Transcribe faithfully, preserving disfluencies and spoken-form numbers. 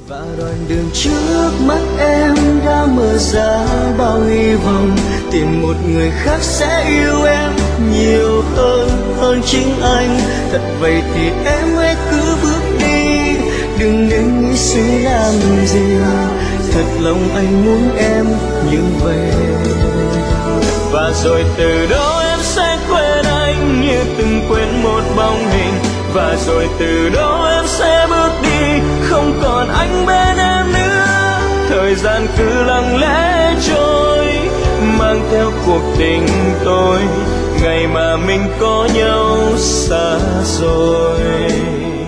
và đoạn đường trước mắt em đã mở ra bao hy vọng, tìm một người khác sẽ yêu em nhiều hơn hơn chính anh. Thật vậy thì em hãy cứ bước đi, đừng nên nghĩ suy làm gì, thật lòng anh muốn em như vậy. Và rồi từ đó em sẽ quên anh như từng quên một bóng hình, và rồi từ đó em sẽ bước đi, không còn anh bên em nữa. Thời gian cứ lặng lẽ trôi, mang theo cuộc tình tôi, ngày mà mình có nhau xa rồi.